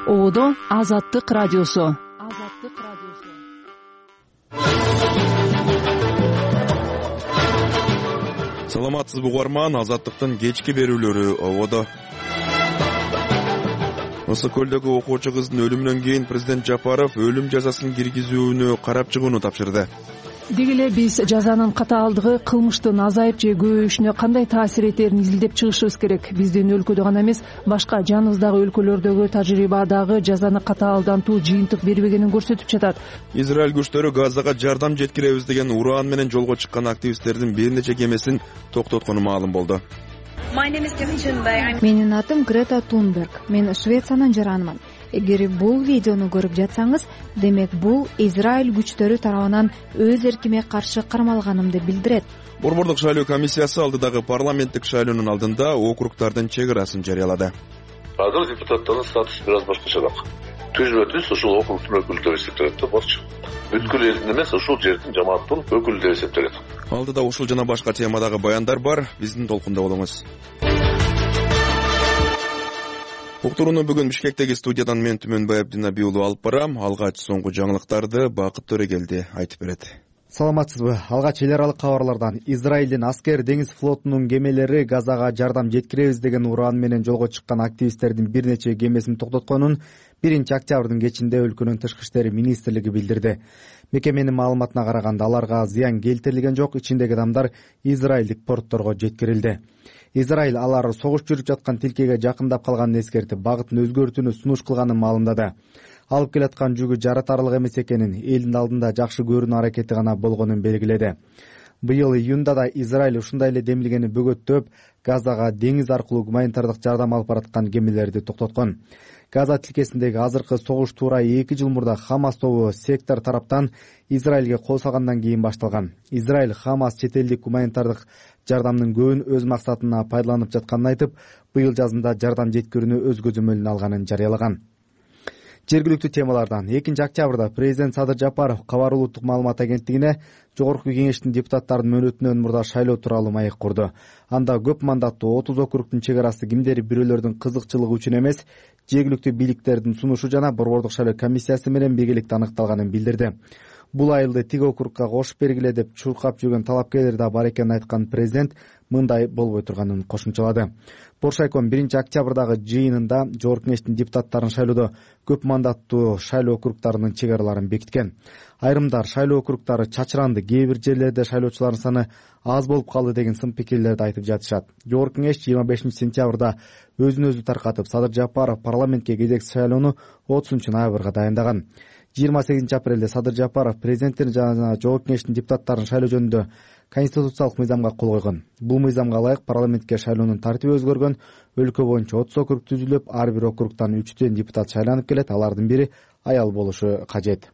Ободо Азаттык радиосу. Саламатсызбы угарман, Азаттыктын кечки берүүлөрү ободо. Ысык көлдөгү окуучу кыздын өлүмүнөн кийин президент Жапаров өлүм жазасын киргизүүнү карап чыгууну тапшырды. Деги эле биз жазанын катаалдыгы кылмыштын азайып же көбөйүшүнө кандай таасир этерин изилдеп чыгышыбыз керек. Биздин өлкөдө гана эмес, башка жаныбыздагы өлкөлөрдөгү тажрыйба дагы жазаны катаалдантуу жыйынтык бербегенин көрсөтүп жатат. Израиль күчтөрү Газага жардам жеткиребиз деген уран менен жолго чыккан активисттердин бир нече кемесин токтоткону маалым болду. Менин атым Грета Тунберг. Мен Швециянын жаранымын. Эгер бул видеону көрүп жатсаңыз, демек бул Израиль күчтөрү тарабынан өз эркиме каршы кармалганымды билдирет. Борбордук шайлоо комиссиясы алдыдагы парламенттик шайлоонун алдында округдардын чек арасын жарыялады. Азыр депутаттардын статусу бир аз башкачараак. Түзбө-түз ушул округдун өкүлдөрү эсептелет да, болчу. Бүткүл элдин эмес, ушул жердин жамааттын өкүлдөрү эсептелет. Алдыда ушул жана башка темадагы баяндар бар, биздин толкунда болуңуз. Уктурууну бүгүн Бишкектеги студиядан мен Түмөнбай Абдинабий уулу алып барам. Алгач соңку жаңылыктарды Бакыт Төрөгелди айтып берет. Саламатсызбы? Алгач эл аралык кабарлардан Израилдин аскер деңиз флотунун кемелери Газага жардам жеткиребиз деген ураан менен жолго чыккан активисттердин бир нече кемесин токтотконун 1-октябрдын кечинде өлкөнүн тышкы иштери министрлиги билдирди. Мекеменин маалыматына караганда аларга зыян келтирилген жок, ичиндеги адамдар израилдик портторго жеткирилди. Израиль алар согуш жүрүп жаткан тилкеге жакындап калганын эскертип, багытын өзгөртүүнү сунуш кылганын маалымдады. Алып келаткан жүгү жаратарлык эмес экенин, элдин алдында жакшы көрүүнү аракети гана болгонун белгиледи. Быйыл июнда да Израиль ушундай эле демилгени бөгөттөп, Газага деңиз аркылуу гуманитардык жардам алып бараткан кемелерди токтоткон. Газа тилкесиндеги азыркы согуш туура 2 жыл мурда Хамас тобу сектор тараптан Израилге кол салгандан кийин башталган. Израиль Хамас чет элдик гуманитардык жардамдын көбүн өз максатына пайдаланып жатканын айтып, быйыл жазында жардам жеткирүүнү өз көзөмөлүнө алганын жарыялаган. Жергиликтүү темалардан 2-октябрда президент Садыр Жапаров Кабар улуттук маалымат агенттигине Жогорку кеңештин депутаттарынын мөөнөтүнөн мурда шайлоо тууралуу маек курду. Анда көп мандаттуу 30 округдун чек арасы кимдери бирөөлөрдүн кызыкчылыгы үчүн эмес, жергиликтүү бийликтердин сунушу жана борбордук шайлоо комиссиясы менен биргеликте аныкталганын билдирди. Бул айылды тиги округга кошуп бергиле деп чуркап жүргөн талапкерлер да бар экенин айткан президент мындай болбой турганын кошумчалады. Боршайком 1-октябрдагы жыйынында Жогорку кеңештин депутаттарын шайлоодо көп мандаттуу шайлоо округдарынын чек араларын бекиткен. Айрымдар шайлоо округдары чачыранды, кээ бир жерлерде шайлоочулардын саны аз болуп калды деген сын пикирлерди айтып жатышат. Жогорку кеңеш 25-сентябрда өзүн өзү таркатып, Садыр Жапаров парламентке кезекси шайлоону 30-ноябрга дайындаган. 28-апрелде Садыр Жапаров президенттин жана Жогорку кеңештин депутаттарын шайлоо жөнүндө конституциялык мыйзамга кол койгон. Бул мыйзамга ылайык парламентке шайлоонун тартиби өзгөргөн. Өлкө боюнча 30 округ түзүлүп, ар бир округтан 3 депутат шайланып келет. Алардын бири аял болушу кажет.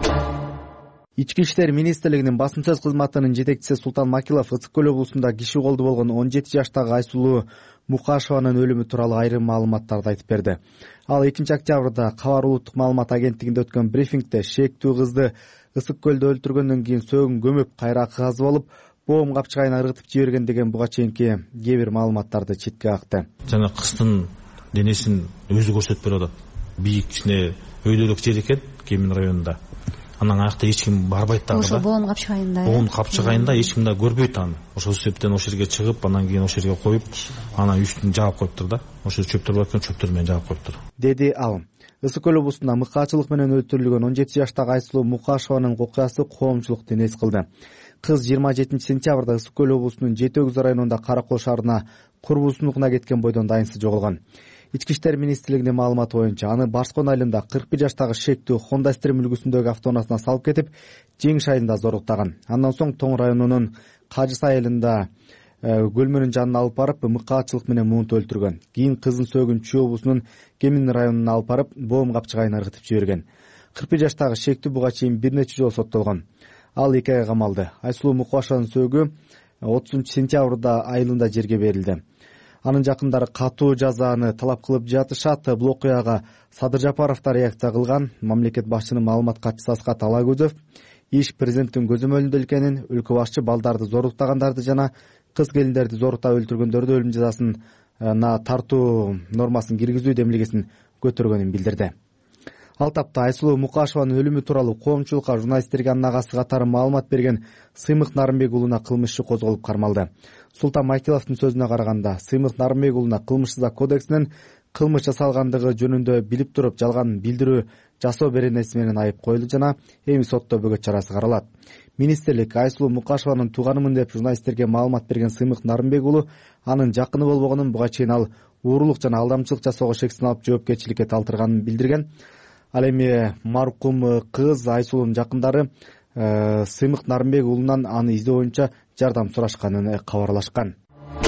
Ички иштер министрлигинин басым сөз кызматынын жетекчиси Султан Макилов Ысык көл облусунда киши колду болгон 17 жаштагы Айсулуу Мукашеванын өлүмү тууралуу айрым маалыматтарды айтып берди. Ал 2-октябрда Кабар улуттук маалымат агенттигинде өткөн брифингде шектүү кызды Ысык көлдө өлтүргөндөн кийин сөөгүн көмүп, кайра казып алып, боом капчыгайына ыргытып жиберген деген буга чейинки кээ бир маалыматтарды четке какты. Жана кыздын денесин өзү көрсөтүп берип атат. Бийик кичине өйдөлүк жер экен, Кемин районунда. Анан аякта эч ким барбайт дагы. Ошо боом капчыгайында. Боом капчыгайында эч ким да көрбөйт аны. Ошол себептен ошол жерге чыгып, анан кийин ошол жерге коюп, анан үстүн жаап коюптур да. Ошо чөптөр бар экен, чөптөр менен жаап коюптур. Деди ал. Ысык көл облусунда мыкаачылык менен өлтүрүлгөн 17 жаштагы Айсулуу Мукашеванын окуясы коомчулукту эс кылды. Кыз 27-сентябрда Ысык көл облусунун Жети Өгүз районунда Каракол шаарына курбусунугуна кеткен бойдон дайынсыз жоголгон. Ички иштер министрлигинин маалыматы боюнча аны Барскон айылында 41 жаштагы шектүү Honda Stream үлгүсүндөгү автоунаасына салып кетип, Жеңиш айылында зоруктаган. Андан соң Тоң районунун Кажысай айылында көлмөнүн жанына алып барып, мыкаачылык менен муунт өлтүргөн. Кийин кыздын сөөгүн Чүй облусунун Кемин районуна алып барып, боом капчыгайына ыргытып жиберген. 41 жаштагы шектүү буга чейин бир нече жолу соттолгон. Ал 2 айга камалды. Айсулуу Мукашеванын сөөгү 30-сентябрда айылында жерге берилди. Анын жакындары катуу жазаны талап кылып жатышат. Бул окуяга Садыр Жапаров да реакция кылган. Мамлекет башчынын маалымат катчысы Аскат Алагөзов иш президенттин көзөмөлүндө экенин, өлкө башчы балдарды зоруктагандарды жана кыз келиндерди зорутуп өлтүргөндөрдү өлүм жазасына тартуу нормасын киргизүү демилгесин көтөргөнүн билдирди. Ал тапта Айсулуу Мукашеванын өлүмү тууралуу коомчулукка, журналисттерге анын агасы катары маалымат берген Сыймык Нарымбек уулуна кылмыш иши козголуп кармалды. Султан Майкеловдун сөзүнө караганда, Сыймык Нарымбек уулуна кылмыш кодексинин кылмыш жасалгандыгы жөнүндө билип туруп жалган билдирүү жасоо беренеси менен айып коюлду жана эми сотто бөгөт чарасы каралат. Министрлик Айсулуу Мукашеванын тууганымын деп журналисттерге маалымат берген Сыймык Нарымбек уулу анын жакыны болбогонун, буга чейин ал уурулук жана алдамчылык жасоого шектен алып жоопкерчиликке талтырганын билдирген. Ал эми маркум кыз Айсулуунун жакындары Сыймык Нарымбек уулунан аны издөө боюнча жардам сурашканын кабарлашкан.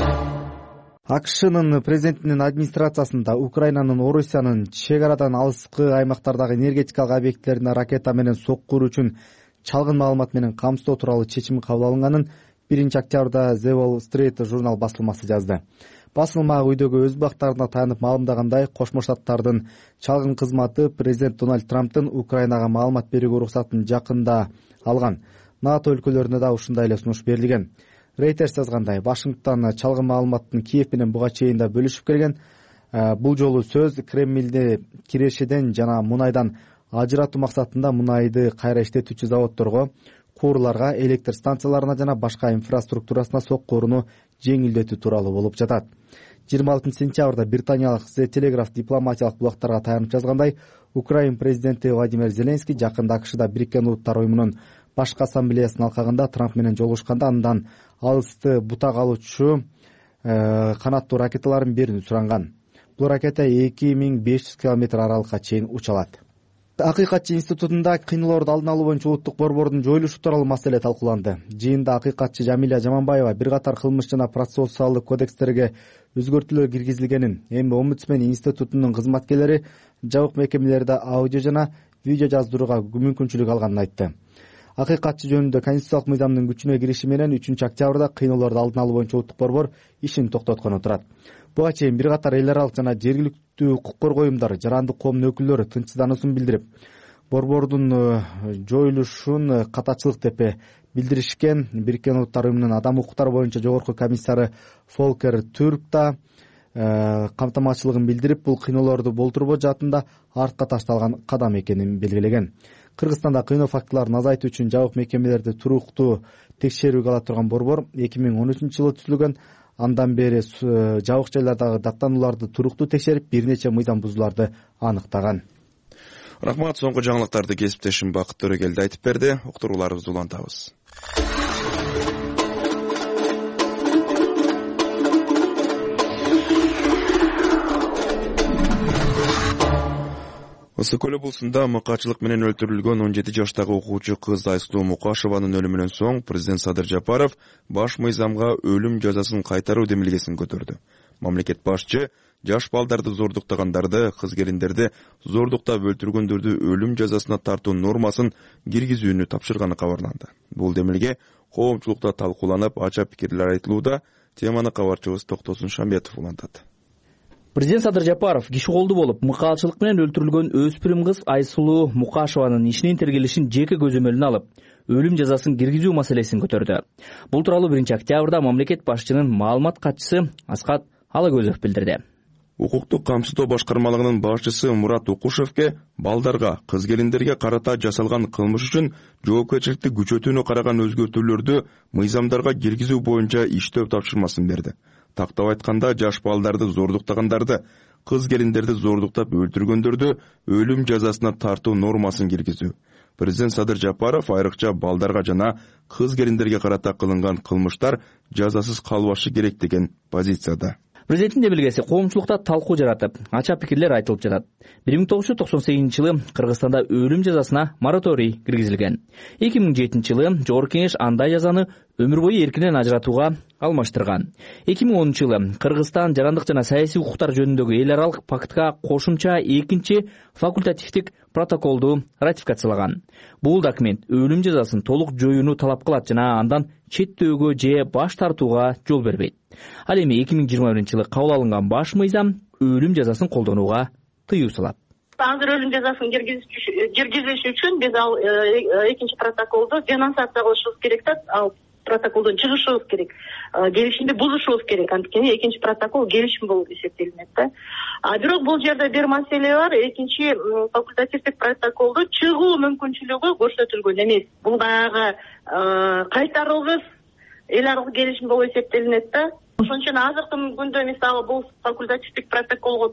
АКШнын президентинин администрациясында Украинанын Орусиянын чек арадан алыскы аймактардагы энергетикалык объектилерине ракета менен сокку уруу үчүн чалгын маалымат менен камсыздоо тууралуу чечим кабыл алынганын 1-октябрда The Wall Street журнал басылмасы жазды. Басылма үйдөгү өз бактарына таянып маалымдагандай, Кошмо Штаттардын чалгын кызматы президент Дональд Трамптын Украинага маалымат берүүгө уруксатын жакында алган. НАТО өлкөлөрүнө да ушундай эле сунуш берилген. Reuters жазгандай, Вашингтон чалгын маалыматтын Киев менен буга чейин да бөлүшүп келген. Бул жолу сөз Кремльди кирешеден жана мунайдан ажыратуу максатында мунайды кайра иштетүүчү заводдорго, куурларга, электр станцияларына жана башка инфраструктурасына сокку урууну жеңилдетүү тууралуу болуп жатат. 26 сентябрда британиялык The Telegraph дипломатиялык булактарга таянып жазгандай, Украин президенти Владимир Зеленский жакында АКШда Бириккен Улуттар уюмунун башкы ассамблеясынын алкагында Трамп менен жолугушканда андан алысты бутак алуучу канаттуу ракеталарын берүүнү суранган. Бул ракета 2500 километр аралыкка чейин уча алат. Акыйкатчы институтунда кыйноолорду алдын алуу боюнча улуттук борбордун жоюлушу тууралуу маселе талкууланды. Жыйында акыйкатчы Жамиля Жаманбаева бир катар кылмыш жана процессуалдык кодекстерге өзгөртүүлөр киргизилгенин, эми омбудсмен институтунун кызматкерлери жабык мекемелерде аудио жана видео жаздырууга мүмкүнчүлүк алганын айтты. Акыйкатчы жөнүндө конституциялык мыйзамдын күчүнө кириши менен 3-октябрда кыйноолорду алдын алуу боюнча улуттук борбор ишин токтоткон турат. Буга чейин бир катар эл аралык жана жергиликтүү укук коргоо уюмдары, жарандык коомдун өкүлдөрү тынчсыздануусун билдирип, борбордун жоюлушун катачылык деп билдиришкен. Бириккен Улуттар уюмунун адам укуктары боюнча жогорку комиссары Фолкер Түрк да камтамашчылыгын билдирип, бул кыйноолорду болтурбоо жаатында артка ташталган кадам экенин белгилеген. Кыргызстанда кыйноо фактыларын азайтуу үчүн жабык мекемелерди туруктуу текшерүүгө ала турган борбор 2013-жылы түзүлгөн. Андан бери жабык жайлардагы даттанууларды туруктуу текшерип, бир нече мыйзам бузууларды аныктаган. Рахмат, соңку жаңылыктарды кесиптешим Бакыт Төрөгелди айтып берди. Уктурууларыбызды улантабыз. Ысык Көл облусунда мыкаачылык менен өлтүрүлгөн 17 жаштагы окуучу кыз Айсулуу Мукашеванын өлүмүнөн соң президент Садыр Жапаров баш мыйзамга өлүм жазасын кайтаруу демилгесин көтөрдү. Мамлекет башчы жаш балдарды зордуктагандарды, кыз келиндерди зордуктап өлтүргөндөрдү өлүм жазасына тартуу нормасын киргизүүнү тапшырганы кабарланды. Бул демилге коомчулукта талкууланып, ача пикирлер айтылууда. Теманы кабарчыбыз Токтосун Шамбетов улантат. Президент Садыр Жапаров киши колду болуп, мыкаачылык менен өлтүрүлгөн өспүрүм кыз Айсулуу Мукашеванын ишинин тергелишин жеке көзөмөлүнө алып, өлүм жазасын киргизүү маселесин көтөрдү. Бул тууралуу 1-октябрда мамлекет башчынын маалымат катчысы Аскат Алагөзов билдирди. Укуктук камсыздоо башкармалыгынын башчысы Мурат Укушевке балдарга, кыз келиндерге карата жасалган кылмыш үчүн жоопкерчиликти күчөтүүнү караган өзгөртүүлөрдү мыйзамдарга киргизүү боюнча иштөө тапшырмасын берди. Тактап айтканда, жаш балдарды зордуктагандарды, кыз келиндерди зордуктап өлтүргөндөрдү өлүм жазасына тартуу нормасын киргизүү. Президент Садыр Жапаров айрыкча балдарга жана кыз келиндерге карата кылынган кылмыштар жазасыз калбашы керек деген позицияда. Президенттин демилгеси коомчулукта талкуу жаратып, ача пикирлер айтылып жатат. 1998-жылы Кыргызстанда өлүм жазасына мораторий киргизилген. 2007-жылы Жогорку Кеңеш андай жазаны өмүр бою эркинен ажыратууга алмаштырган. 2010-жылы Кыргызстан жарандык жана саясий укуктар жөнүндөгү эл аралык пактка кошумча 2-чи факультативдик протоколду ратификациялаган. Бул документ өлүм жазасын толук жоюуну талап кылат жана андан четтөөгө же баш тартууга жол бербейт. Ал эми 2021-жылы кабыл алынган баш мыйзам өлүм жазасын колдонууга тыюу салат. Азыр өлүм жазасын киргизиш үчүн биз ал 2-чи протоколду денонсация кылышыбыз керек да, ал протоколдон чыгышыбыз керек. Келишимди бузушубуз керек. Анткени 2-чи протокол келишим болуп эсептелинет да. Бирок бул жерде бир маселе бар. Экинчи факультативдик протоколдо чыгуу мүмкүнчүлүгү көрсөтүлгөн эмес. Бул баягы кайтарылгыс эл аралык келишим болуп эсептелинет да. Ошон үчүн азыркы күндө мисалы бул факультативдик протоколго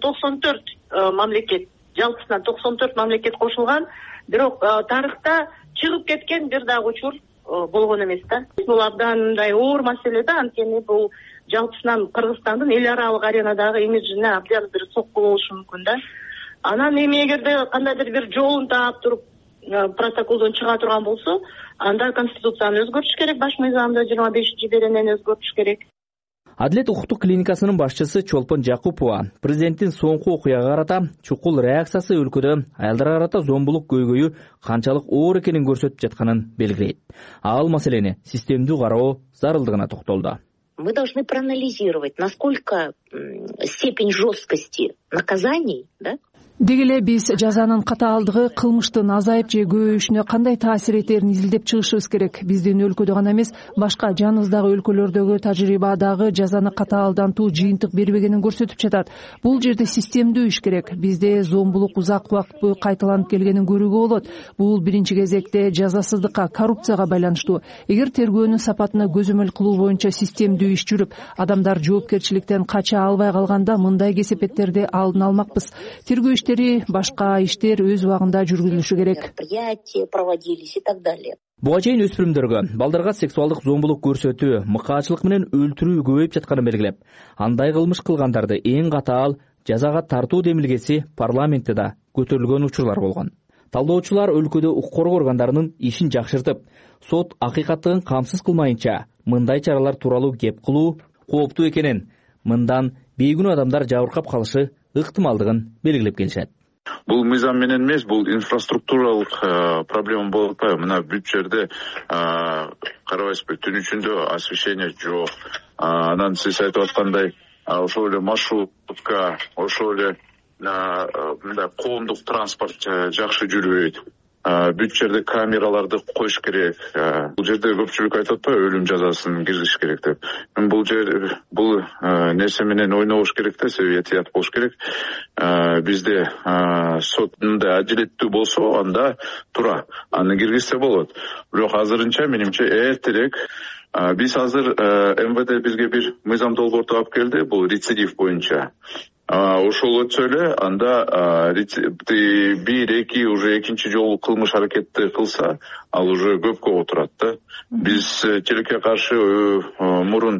94 мамлекет, жалпысынан 94 мамлекет кошулган. Бирок тарыхта чыгып кеткен бир дагы учур болгон эмес да. Бул абдан мындай оор маселе да, анткени бул жалпысынан Кыргызстандын эл аралык аренадагы имиджине абдан бир сокку болушу мүмкүн да. Анан эми эгерде кандайдыр бир жолун таап туруп протоколдон чыга турган болсо, анда конституцияны өзгөртүш керек, баш мыйзамды 25-беренени өзгөртүш керек. Адилет укуктук клиникасынын башчысы Чолпон Жакупова президенттин соңку окуяга карата чукул реакциясы өлкөдө аялдарга карата зомбулук көйгөйү канчалык оор экенин көрсөтүп жатканын белгилейт. Ал маселени системдүү кароо зарылдыгына токтолду. Мы должны проанализировать, насколько степень жесткости наказаний, да? Деги эле биз жазанын катаалдыгы кылмыштын азайып же көбөйүшүнө кандай таасир этерин изилдеп чыгышыбыз керек. Биздин өлкөдө гана эмес, башка жаныбыздагы өлкөлөрдөгү тажрыйба дагы жазаны катаалдантуу жыйынтык бербегенин көрсөтүп жатат. Бул жерде системдүү иш керек. Бизде зомбулук узак убакыт бою кайталанып келгенин көрүүгө болот. Бул биринчи кезекте жазасыздыкка, коррупцияга байланыштуу. Эгер тергөөнүн сапатына көзөмөл кылуу боюнча системдүү иш жүрүп, адамдар жоопкерчиликтен кача албай калганда мындай кесепеттерди алдын алмакпыз. Тергөө башка иштер өз убагында жүргүзүлүшү керек. Проводились и так далее. Буга чейин өспүрүмдөргө, балдарга сексуалдык зомбулук көрсөтүү, мыкаачылык менен өлтүрүү көбөйүп жатканын белгилеп, андай кылмыш кылгандарды эң катаал жазага тартуу демилгеси парламентте да көтөрүлгөн учурлар болгон. Талдоочулар өлкөдө укук коргоо органдарынын ишин жакшыртып, сот акыйкаттыгын камсыз кылмайынча мындай чаралар тууралуу кеп кылуу кооптуу экенин, мындан бейгүнөө адамдар жабыркап калышы ыктымалдыгын белгилеп келишет. Бул мыйзам менен эмес, бул инфраструктуралык проблема болуп атпайбы? Мына бүт жерде карабайсызбы, түн ичинде освещение жок. Анан сиз айтып аткандай, ошол эле маршрутка, ошол эле мындай коомдук транспорт жакшы жүрбөйт. Бүт жерде камераларды коюш керек. Бул жерде көпчүлүк айтып атпайбы, өлүм жазасын киргизиш керек деп. Бул нерсе менен ойнобош керек да, себеби этият болуш керек. Бизде сот мындай адилеттүү болсо, анда туура аны киргизсе болот. Бирок азырынча менимче эртерээк биз азыр МВД бизге бир мыйзам долбоорту алып келди, бул рецидив боюнча. Ошол өтсө эле, анда бир, эки, уже экинчи жолу кылмыш аракетти кылса, ал уже көпкө отурат да. Биз тилекке каршы мурун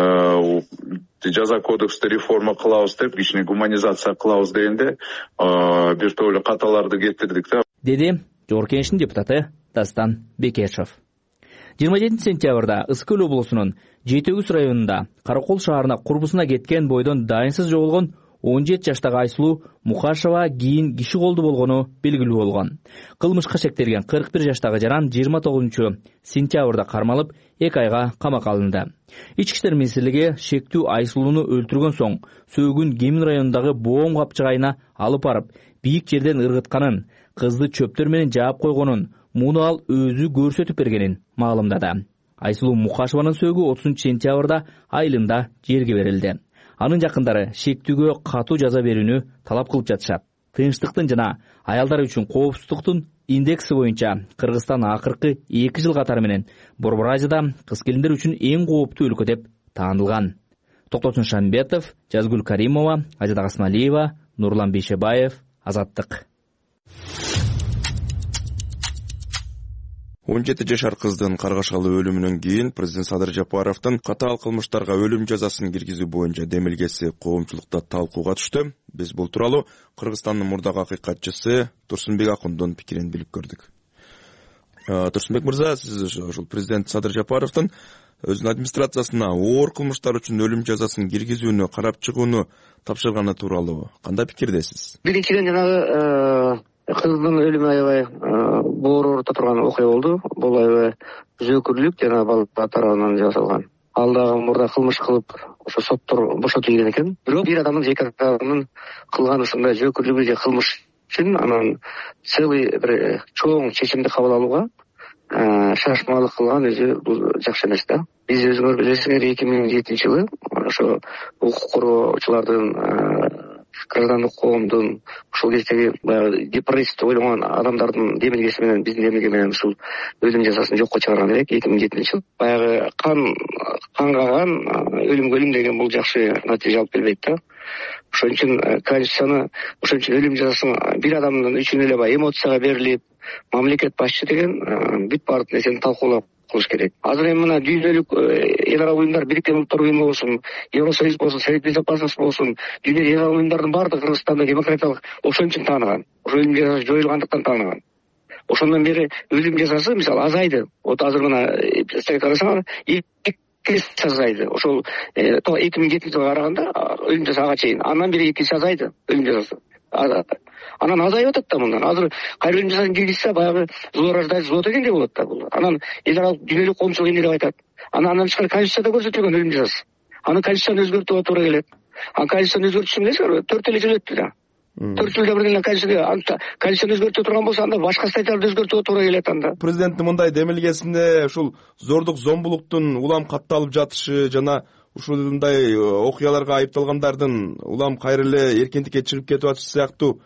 жаза кодексти реформа кылабыз деп, кичине гуманизация кылабыз дегенде, бир топ эле каталарды кетирдик да. Деди Жогорку Кеңештин депутаты Дастан Бекешев. 27 сентябрда Ысык-Көл облусунун Жетөгүз районунда Каракол шаарына курбусуна кеткен бойдон дайынсыз жоголгон 17 жаштагы Айсулуу Мукашева кийин киши колду болгону белгилүү болгон. Кылмышка шектелген 41 жаштагы жаран 29 сентябрда кармалып, 2 айга камакка алынды. Ички иштер министрлиги шектүү Айсулууну өлтүргөн соң сөөгүн Кемин районундагы боом капчыгайына алып барып, бийик жерден ыргытканын, кызды чөптөр менен жаап койгонун, муну ал өзү көрсөтүп бергенин маалымдады. Айсулуу Мукашеванын сөөгү 30 сентябрда айылында жерге берилди. Анын жакындары шектүүгө катуу жаза берүүнү талап кылып жатышат. Тынчтыктын жана аялдар үчүн коопсуздуктун индекси боюнча Кыргызстан акыркы 2 жыл катары менен Борбор Азияда кыз келиндер үчүн эң кооптуу өлкө деп таанылган. Токтосун Шамбетов, Жазгүл Каримова, Азида Касмалиева, Нурлан Бейшебаев, Азаттык. 17 жашар кыздын каргашалы өлүмүнөн кийин президент Садыр Жапаровдун катаал кылмыштарга өлүм жазасын киргизүү боюнча демилгеси коомчулукта талкууга түштү. Биз бул тууралуу Кыргызстандын мурдагы акыйкатчысы Турсунбек Акундун пикирин билип көрдүк. Турсунбек мырза, сиз ошол президент Садыр Жапаровдун өзүнүн администрациясына оор кылмыштар үчүн өлүм жазасын киргизүүнү карап чыгууну тапшырганы тууралуу кандай пикирдесиз? Биринчиден жанагы кыздын өлүмү аябай боор орото турган окуя болду. Бул аябай зөөкүрлүк жана балдар тарабынан жасалган. Ал дагы мурда кылмыш кылып, ошо соттор бошотулган экен. Бирок бир адамдын жеке адамдын кылган ушундай зөөкүрлүгү же кылмыш үчүн анан целый бир чоң чечимди кабыл алууга шашмалык кылган өзү бул жакшы эмес да. Биз өзүңөр билесиңер 2007-жылы ошо укук коргоочулардын граждандык коомдун ушул кездеги баягы депрессия ойлогон адамдардын демилгеси менен биздин демилге менен ушул өлүм жазасын жокко чыгарган элек 2007 жылы. Баягы канга кан өлүмгө өлүм деген бул жакшы натыйжа алып келбейт да. Ошон үчүн конституцияны ошон үчүн өлүм жазасын бир адамдын үчүн эле баягы эмоцияга берилип, мамлекет башчы деген бүт баардык нерсени талкуулап кылыш керек. Азыр эми мына дүйнөлүк эл аралык уюмдар, Бириккен Улуттар уюму болсун, Евросоюз болсун, Совет Безопасности болсун, дүйнөлүк эл аралык уюмдардын баардыгы Кыргызстанда демократиялык ошон үчүн тааныган. Ошо өлүм жазасы жоюлгандыктан тааныган. Ошондон бери өлүм жазасы мисалы азайды. Вот азыр мына карасаңар 2 эсе азайды. Ошол 2007 жылга караганда өлүм жазасы ага чейин. Андан бери 2 эсе азайды өлүм жазасы. Анан азайып атат да мындан. Азыр кайра өлүм жазасын киргизсе баягы злораждать зло дегендей болот да бул. Анан эл аралык дүйнөлүк коомчулук эмне деп айтат? Анан тышкары конституцияда көрсөтүлгөн өлүм жазасы. Аны конституцияны өзгөртүүгө туура келет. Конституцияны өзгөртүш эмнеси? 4 жыл өттү да. 4 жылда бирден конституцияны өзгөртө турган болсо анда башка статьяларды өзгөртүүгө туура келет анда. Президенттин мындай демилгесинде ушул зордук зомбулуктун улам катталып жатышы жана ушундай окуяларга айыпталгандардын улам кайра эле эркиндикке чыгып кетип атышы сыяктуу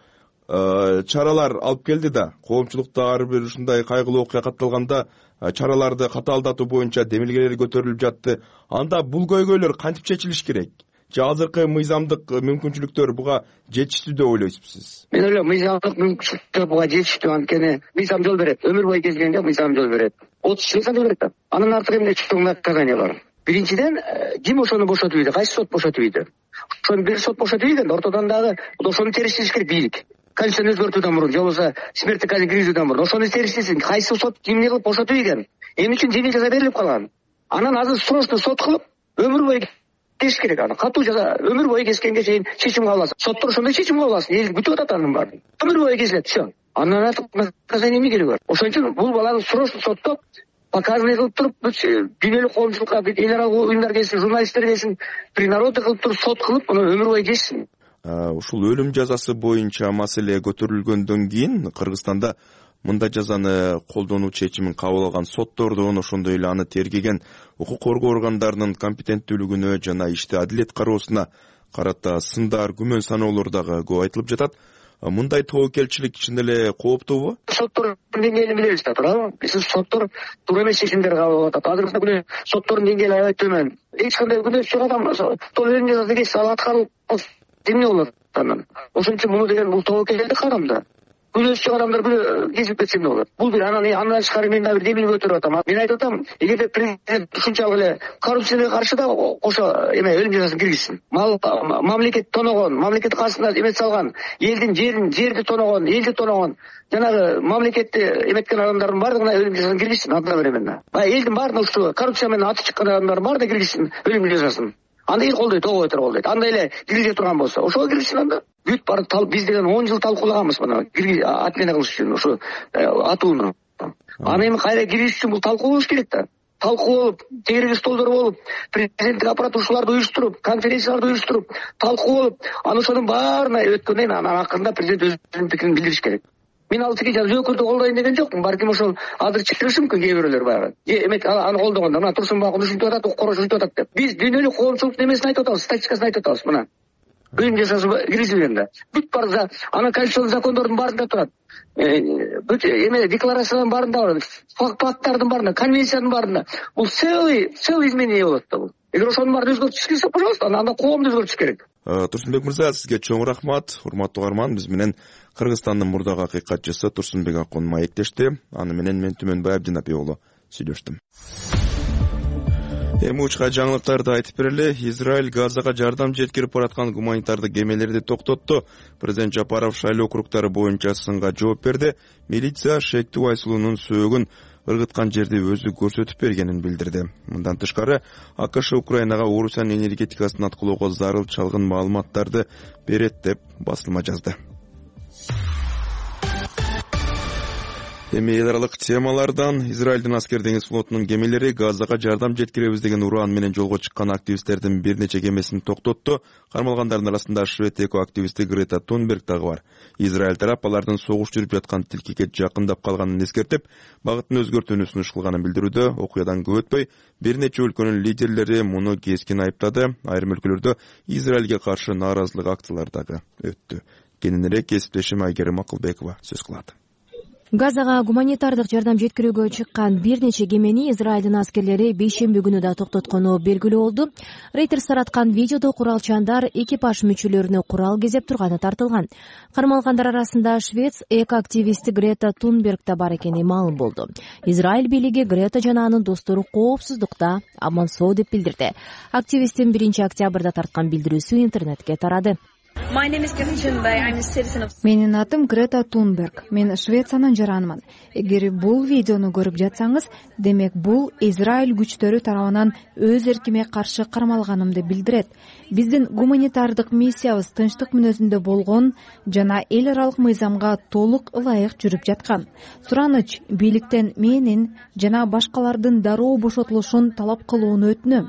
чаралар алып келди да. Коомчулукта ар бир ушундай кайгылуу окуя катталганда чараларды катаалдатуу боюнча демилгелер көтөрүлүп жатты. Анда бул көйгөйлөр кантип чечилиш керек? Же азыркы мыйзамдык мүмкүнчүлүктөр буга жетиштүү деп ойлойсузбуз? Мен ойлойм, мыйзамдык мүмкүнчүлүктөр буга жетиштүү, анткени мыйзам жол берет. Өмүр бою кезгенде мыйзам жол берет. 30 жыл жол берет да. Анын артыгы эмне чоң наказание бар. Биринчиден, ким ошону бошотуп ийди? Кайсы сот бошотуп ийди? Ошону бир сот бошотуп ийген, ортодон дагы ошону териштириш керек бийлик. Конституцияны өзгөртүүдөн мурун, же болбосо смерттик каза киргизүүдөн мурун ошону териштирсин. Кайсы сот кимди кылып бошотуп ийген? Эмне үчүн жеңил жаза берилип калган? Анан азыр срочно сот кылып өмүр бою кесиш керек. Аны катуу жаза өмүр бою кескенге чейин чечим кабыл алсын. Соттор ошондой чечим кабыл алсын. Эл күтүп атат анын баарын. Өмүр бою кесилет, всё. Андан артык наказание эмне кереги бар? Ошон үчүн бул баланы срочно соттоп показание кылып туруп, дүйнөлүк коомчулукка, эл аралык уюмдар келсин, журналисттер келсин, принародный кылып туруп сот кылып, муну өмүр бою кесsin. Ушул өлүм жазасы боюнча маселе көтөрүлгөндөн кийин Кыргызстанда мындай жазаны колдонуу чечимин кабыл алган соттордун, ошондой эле аны тергеген укук коргоо органдарынын компетенттүүлүгүнө жана ишти адилет кароосуна карата сындар, күмөн саноолор дагы көп айтылып жатат. Мындай тобокелчилик чын эле кооптуубу? Соттордун деңгээлин билебиз да, туурабы? Биз соттор туура эмес чечимдер кабыл алып атат. Азыркы күнү соттордун деңгээли аябай төмөн. Эч кандай күнөөсү жок адам өлүм жазасы кессе ал аткарылып эмне болот анан? Ошон үчүн муну деген бул тобокелдик кадам да. Күнөөсү жок адамдар кесип кетсе эмне болот? Бул бир андан тышкары мен дагы бир демилге көтөрүп атам. Мен айтып атам, эгерде президент ушунчалык эле коррупцияга каршы да кошо өлүм жазасын киргизсин. Мамлекет тоногон, мамлекет каршысында эмет салган, элдин жерди тоногон, элди тоногон, жанагы мамлекетти эметкен адамдардын баардыгына өлүм жазасын киргизсин одновременно. Элдин баарына ушул коррупция менен аты чыккан адамдардын баарына киргизсин өлүм жазасын. Анда эл колдойт, ого бетер колдойт. Андай эле киргизе турган болсо, ошого киргизсин анда. Бүт бар биз деген 10 жыл талкуулаганбыз мына отмена кылыш үчүн ушу атууну. Аны эми кайра киргизиш үчүн бул талкуу болуш керек да. Талкуу болуп, тегереги столдор болуп, президенттик аппарат ушуларды уюштуруп, конференцияларды уюштуруп, талкуу болуп, анан ошонун баарына өткөндөн кийин анан акырында президент өзүнүн пикирин билдириш керек. Мен ал тиги жөөкөрдү колдойн деген жокмун. Балким ошол азыр чыгышы мүмкүн кээ бирөөлөр баягы. Эмет аны колдогондо мына Турсунбай ушинтип атат, укук коргоочу ушинтип атат деп. Биз дүйнөлүк коомчулуктун эмесин айтып атабыз, статистикасын айтып атабыз мына. Өлүм жазасы киргизилген да. Бүт бар анан конституциялык закондордун баарында турат. Бүт декларациянын баарында бар. Факттардын баарында, конвенциянын баарында. Бул целый изменение болот да бул. Эгер ошонун баарын өзгөртүш керек, пожалуйста, анда коомду өзгөртүш керек. Турсунбек мырза, сизге чоң рахмат. Урматтуу угарман, биз менен Кыргызстандын мурдагы акыйкатчысы Турсунбек Акун маектешти. Аны менен мен Түмөнбай Абдинапи уулу сүйлөштүм. Эми учка жаңылыктарды айтып берели. Израиль Газага жардам жеткирип бараткан гуманитардык кемелерди токтотту. Президент Жапаров шайлоо округдары боюнча сынга жооп берди. Милиция Шектүү Айсулуунун сөөгүн ыргыткан жерди өзү көрсөтүп бергенин билдирди. Мындан тышкары АКШ Украинага Орусиянын энергетикасын аткылоого зарыл чалгын маалыматтарды берет деп басылма жазды. Эми эл аралык темалардан Израилдин аскер деңиз флотунун кемелери Газага жардам жеткиребиз деген ураан менен жолго чыккан активисттердин бир нече кемесин токтотту. Кармалгандардын арасында Швед эко активисти Грета Тунберг дагы бар. Израиль тарап алардын согуш жүрүп жаткан тилкеге жакындап калганын эскертип, багытын өзгөртүүнү сунуш кылганын билдирүүдө. Окуядан көп өтпөй бир нече өлкөнүн лидерлери муну кескин айыптады. Айрым өлкөлөрдө Израилге каршы нааразылык акциялары дагы өттү. Кененирээк кесиптешим Айгерим Акылбекова сөз кылат. Газага гуманитардык жардам жеткирүүгө чыккан бир нече кемени Израилдин аскерлери бейшемби күнү да токтоткону белгилүү болду. Reuters тараткан видеодо куралчандар экипаж мүчөлөрүнө курал кезеп турганы тартылган. Кармалгандар арасында Швед эко-активисти Грета Тунберг да бар экени маалым болду. Израиль бийлиги Грета жана анын достору коопсуздукта аман-соо деп билдирди. Активисттин 1-октябрда тарткан билдирүүсү интернетке тарады. Менин атым Грета Тунберг. Мен Швециянын жаранымын. Эгер бул видеону көрүп жатсаңыз, демек бул Израиль күчтөрү тарабынан өз эркиме каршы кармалганымды билдирет. Биздин гуманитардык миссиябыз тынчтык мүнөзүндө болгон жана эл аралык мыйзамга толук ылайык жүрүп жаткан. Сураныч бийликтен менин жана башкалардын дароо бошотулушун талап кылууну өтүнөм.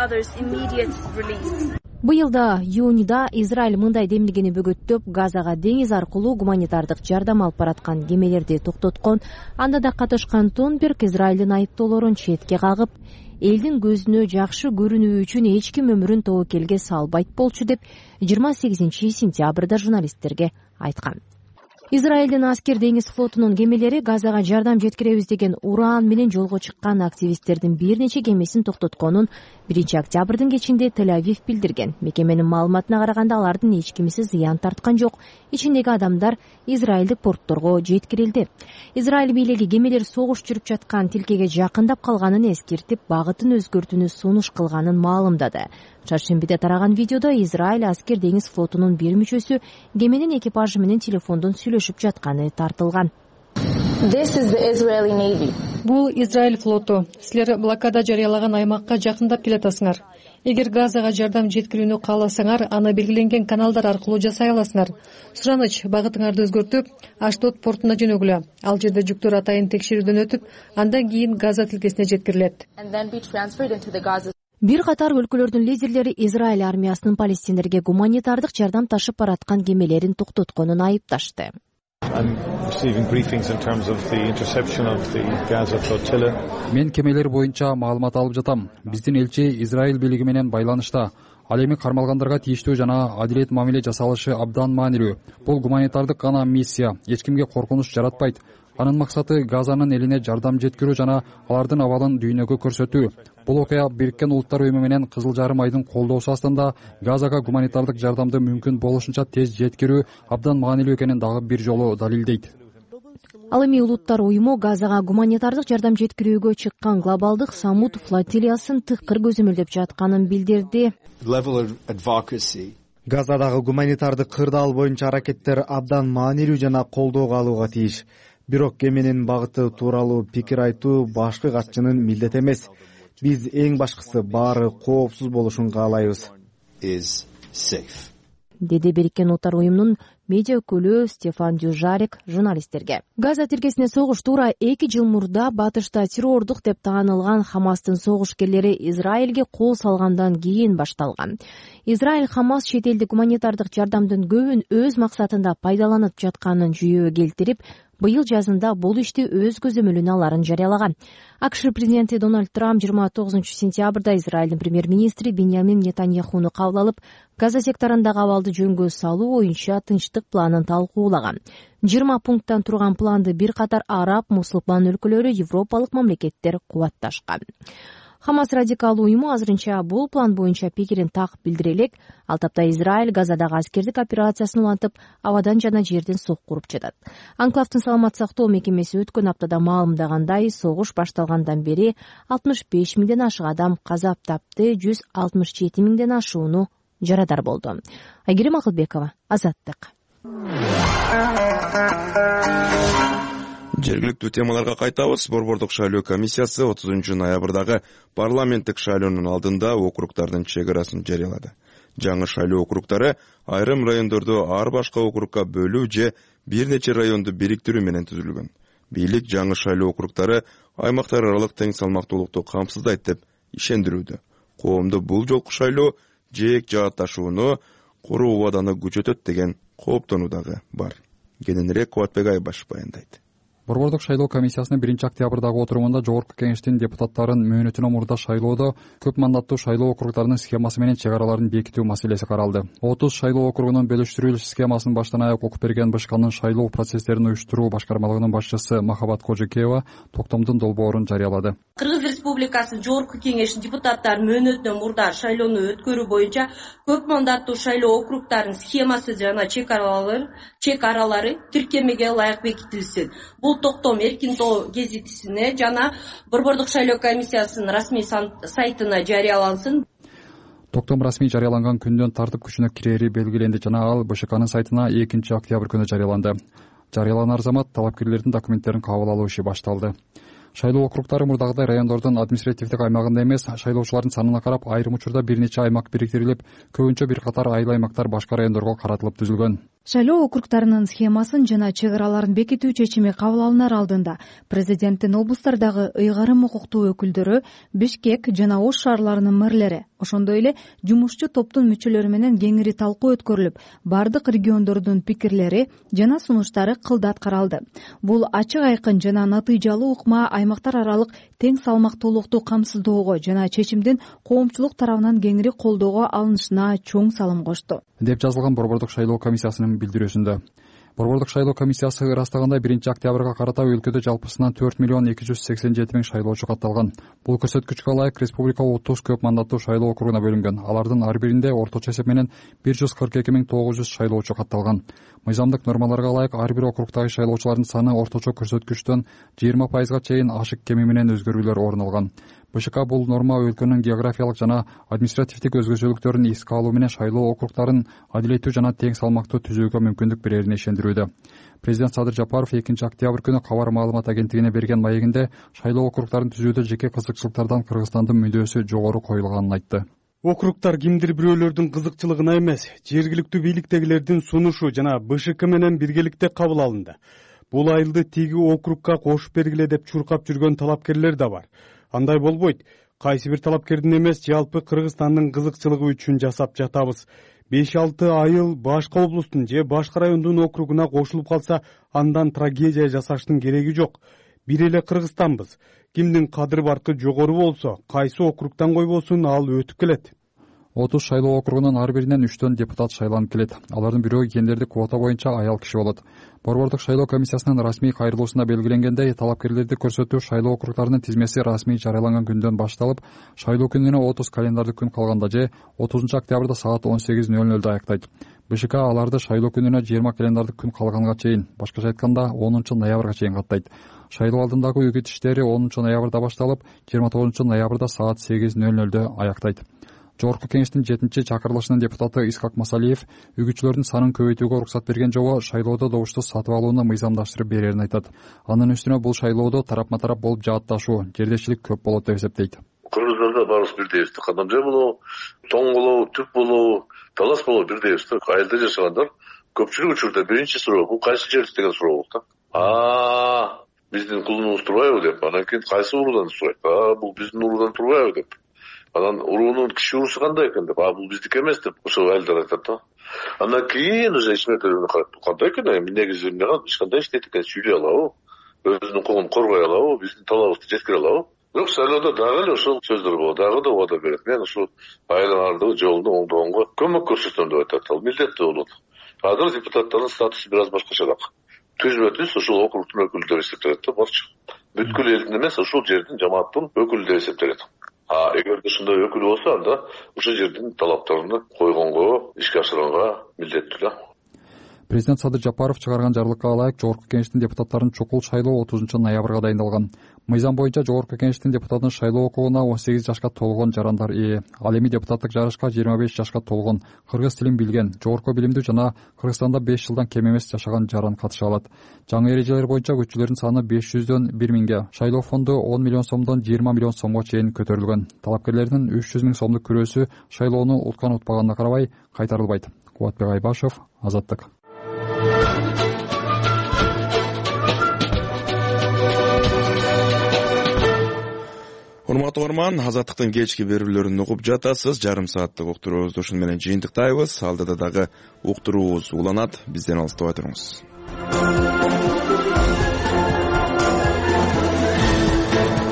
Быйылда июнда Израиль мындай демилгени бөгөттөп, Газага деңиз аркылуу гуманитардык жардам алып бараткан кемелерди токтоткон. Анда да катышкан Тунберг Израилдин айыптоолорун четке кагып, элдин көзүнө жакшы көрүнүү үчүн эч ким өмүрүн тобокелге салбайт болчу деп 28 сентябрда журналисттерге айткан. Израилдин аскер деңиз флотунун кемелери Газага жардам жеткиребиз деген ураан менен жолго чыккан активисттердин бир нече кемесин токтотконун 1-октябрдын кечинде Тель-Авив билдирген. Мекеменин маалыматына караганда алардын эч кимиси зыян тарткан жок. Ичиндеги адамдар израилдик портторго жеткирилди. Израиль бийлиги кемелер согуш жүрүп жаткан тилкеге жакындап калганын эскертип, багытын өзгөртүүнү сунуш кылганын маалымдады. Чаршембиде тараган видеодо Израиль аскер деңиз флотунун бир мүчөсү кеменин экипажы менен телефондон сүйлөшүп жатканы тартылган. Бул Израиль флоту. Силер блокада жарыялаган аймакка жакындап келатасыңар. Эгер Газага жардам жеткирүүнү кааласаңар, аны белгиленген каналдар аркылуу жасай аласыңар. Сураныч, багытыңарды өзгөртүп, Аштот портуна жөнөгүлө. Ал жерде жүктөр атайын текшерүүдөн өтүп, андан кийин Газа тилкесине жеткирилет. Бир катар өлкөлөрдүн лидерлери Израиль армиясынын палестиндерге гуманитардык жардам ташып бараткан кемелерин токтотконун айыпташты. Мен кемелер боюнча маалымат алып жатам. Биздин элчи Израиль бийлиги менен байланышта. Ал эми кармалгандарга тийиштүү жана адилет мамиле жасалышы абдан маанилүү. Бул гуманитардык гана миссия, эч кимге коркунуч жаратпайт. Анын максаты Газанын элине жардам жеткирүү жана алардын абалын дүйнөгө көрсөтүү. Бул окуя Бириккен Улуттар Уюму менен Кызыл Жарым айдын колдоосу астында Газага гуманитардык жардамды мүмкүн болушунча тез жеткирүү абдан маанилүү экенин дагы бир жолу далилдейт. Ал эми Улуттар Уюму Газага гуманитардык жардам жеткирүүгө чыккан глобалдык Самут флотилиясын тыкыр көзөмөлдөп жатканын билдирди. Газадагы гуманитардык кырдаал боюнча аракеттер абдан маанилүү жана колдоого алууга тийиш. Бирок кеменин багыты тууралуу пикир айтуу башкы катчынын милдети эмес. Биз эң башкысы баары коопсуз болушун каалайбыз. Деди Бириккен Улуттар Уюмунун медиа өкүлү Стефан Дюжарик журналисттерге. Газа тилкесине согуш туура 2 жыл мурда батышта террордук деп таанылган Хамастын согушкерлери Израилге кол салгандан кийин башталган. Израиль Хамас чет элдик гуманитардык жардамдын көбүн өз максатында пайдаланып жатканын жүйөгө келтирип, быйыл жазында бул ишти өз көзөмөлүнө аларын жарыялаган. АКШ президенти Дональд Трамп 29 сентябрда Израилдин премьер-министри Беньямин Нетаньяхуну кабыл алып, Газа секторундагы абалды жөнгө салуу боюнча тынчтык планын талкуулаган. 20 пункттан турган планды бир катар араб, мусулман өлкөлөрү, европалык мамлекеттер кубатташкан. Хамас радикалдуу уюму азырынча бул план боюнча пикирин так билдире элек. Ал тапта Израиль Газадагы аскердик операциясын улантып, абадан жана жерден сокку уруп жатат. Анклавдын саламат сактоо мекемеси өткөн аптада маалымдагандай, согуш башталгандан бери 65 миңден ашык адам каза тапты, 167 миңден ашууну жарадар болду. Айгерим Акылбекова, Азаттык. Жергиликтүү темаларга кайтабыз. Борбордук шайлоо комиссиясы 30 ноябрдагы парламенттик шайлоонун алдында округдардын чек арасын жарыялады. Жаңы шайлоо округдары айрым райондорду ар башка округга бөлүү же бир нече районду бириктирүү менен түзүлгөн. бийлик жаңы шайлоо округдары аймактар аралык тең салмактуулукту камсыздайт деп ишендирүүдө. Коомдо бул жолку шайлоо жээк жаатташууну, куру убаданы күчөтөт деген кооптонуу дагы бар. Кененирээк Кубатбек Айбашев баяндайт. Борбордук шайлоо комиссиясынын 1-октябрдагы отурумунда жогорку кеңештин депутаттарын мөөнөтүнөн мурда шайлоодо көп мандаттуу шайлоо округдарынын схемасы менен чек араларын бекитүү маселеси каралды. 30 шайлоо округунун бөлүштүрүлүш схемасын баштан аяк окуп берген БШКнын шайлоо процесстерин уюштуруу башкармалыгынын башчысы Махабат Кожекеева токтомдун долбоорун жарыялады. Кыргыз Республикасынын жогорку кеңешинин депутаттары мөөнөтүнөн мурда шайлоону өткөрүү боюнча көп мандаттуу шайлоо округдарынын схемасы жана чек аралары тиркемеге ылайык бекитилсин. Бул токтом эркин тоо гезитисине жана Борбордук шайлоо комиссиясынын расмий сайтына жарыялансын. Токтом расмий жарыяланган күндөн тартып күчүнө кирери белгиленди жана ал БШКнын сайтына 2-октябрь күнү жарыяланды. Жарыяланар замат талапкерлердин документтерин кабыл алуу иши башталды. Шайлоо округдары мурдагыдай райондордун административдик аймагында эмес, шайлоочулардын санына карап айрым учурда бир нече аймак бириктирилип, көбүнчө бир катар айыл аймактар башка райондорго каратылып түзүлгөн. Шайлоо округдарынын схемасын жана чек араларын бекитүү чечими кабыл алынар алдында президенттин облустардагы ыйгарым укуктуу өкүлдөрү, Бишкек жана Ош шаарларынын мэрлери, ошондой эле жумушчу топтун мүчөлөрү менен кеңири талкуу өткөрүлүп, бардык региондордун пикирлери жана сунуштары кылдат каралды. Бул ачык айкын жана натыйжалуу ыкма аймактар аралык тең салмактуулукту камсыздоого жана чечимдин коомчулук тарабынан кеңири колдоого алынышына чоң салым кошту, деп жазылган Борбордук шайлоо комиссиясынын билдирүүсүндө. Борбордук Шайлоокомиссиясы ырастагандай 1-октябрга карата өлкөдө жалпысынан 4,287,000 шайлоочу катталган. Бул көрсөткүчкө ылайык республика 30 көп мандаттуу шайлоо округуна бөлүнгөн. Алардын ар биринде орточо эсеп менен 142,900 шайлоочу катталган. Мыйзамдык нормаларга ылайык ар бир округдагы шайлоочулардын саны орточо көрсөткүчтөн 20%га чейин ашык кеми менен өзгөрүүлөр орун алган. БШК бул норма өлкөнүн географиялык жана административдик өзгөчөлүктөрүн эске алуу менен шайлоо округдарын адилеттүү жана тең салмактуу түзүүгө мүмкүндүк берерине ишендирүүдө. Президент Садыр Жапаров 2-октябрь күнү кабар маалымат агенттигине берген маегинде шайлоо округдарын түзүүдө жеке кызыкчылыктардан Кыргызстандын мүдөөсү жогору коюлганын айтты. Округдар кимдир бирөөлөрдүн кызыкчылыгына эмес, жергиликтүү бийликтегилердин сунушу жана БШК менен биргеликте кабыл алынды. Бул айылды тиги округга кошуп бергиле деп чуркап жүргөн талапкерлер да бар. Андай болбойт. Кайсы бир талапкердин эмес, жалпы Кыргызстандын кызыкчылыгы үчүн жасап жатабыз. 5-6 айыл башка облустун же башка райондун округуна кошулуп калса, андан трагедия жасаштын кереги жок. Бир эле Кыргызстанбыз. Кимдин кадыр баркы жогору болсо, кайсы округдан койбосун, ал өтүп келет. 30 шайлоо округунун ар биринен 3төн депутат шайланып келет. Алардын бирөө гендердик квота боюнча аял киши болот. Борбордук шайлоо комиссиясынын расмий кайрылуусунда белгиленгендей, талапкерлерди көрсөтүү шайлоо округдарынын тизмеси расмий жарыяланган күндөн башталып, шайлоо күнүнө 30 календардык күн калганда же 30-октябрда саат 18:00 аяктайт. БШК аларды шайлоо күнүнө 20 календардык күн калганга чейин, башкача айтканда 10-ноябрга чейин каттайт. Шайлоо алдындагы үгүт иштери 10-ноябрда башталып, 29-ноябрда саат 8:00 аяктайт. Жогорку кеңештин 7-чакырылышынын депутаты Искак Масалиев үгүтчүлөрдүн санын көбөйтүүгө уруксат берген жолу шайлоодо добушту сатып алууну мыйзамдаштырып берерин айтат. Анын үстүнө бул шайлоодо тарапма тарап болуп жаатташуу, жердешчилик көп болот деп эсептейт. Кыргыздарда баарыбыз бирдейбиз. Кадамжай болобу, тоң болобу, түп болобу, талас болобу бирдейбиз. Айылда жашагандар көпчүлүк учурда биринчи суроо бул кайсы жерибиз деген суроо болот да. Биздин кулунубуз турбайбы деп, анан кийин кайсы уруудан сурайт. Бул биздин уруудан турбайбы деп. Анан уруунун киши уруусу кандай экен деп, бул биздики эмес деп ошол айылдар айтат да. Андан кийин уже ичмектерине карап, кандай экен, эми негизи эч кандай иштейт экен, сүйлөй алабы, өзүнүн укугун коргой алабы, биздин талабыбызды жеткире алабы. Бирок шайлоодо дагы эле ошол сөздөр болот, дагы да убада берет. Мен ушул айылыңардагы жолду оңдогонго көмөк көрсөтөм деп айтат. Ал милдеттүү болот. Азыр депутаттардын статусу бир аз башкачараак. Түзбө-түз ушул округдун өкүлү деп эсептелет да, болчу. Бүткүл элдин эмес, ушул жердин жамааттын өкүлү деп эсептелет. Эгерде ушундай өкүл болсо, анда ушул жердин талаптарын койгонго, ишке ашырганга милдеттүү да. Президент Садыр Жапаров чыгарган жарлыкка ылайык жогорку кеңештин депутаттарын чукул шайлоо 30-ноябрга дайындалган. Мыйзам боюнча жогорку кеңештин депутатын шайлоо окугуна 18 жашка толгон жарандар ээ. Ал эми депутаттык жарышка 25 жашка толгон, кыргыз тилин билген, жогорку билимдүү жана Кыргызстанда 5 жылдан кем эмес жашаган жаран катыша алат. Жаңы эрежелер боюнча көчүлөрдүн саны 500дөн 1000ге, шайлоо фонду 10 миллион сомдон 20 миллион сомго чейин көтөрүлгөн. Талапкерлердин 300 миң сомдук күрөөсү шайлоону уткан утпаганына карабай кайтарылбайт. Кубатбек Айбашев, Азаттык. урматтуу угарман, Азаттыктын кечки берүүлөрүн угуп жатасыз. Жарым сааттык уктуруубузду ушуну менен жыйынтыктайбыз. Алдыда дагы уктуруубуз уланат. Бизден алыстабай туруңуз.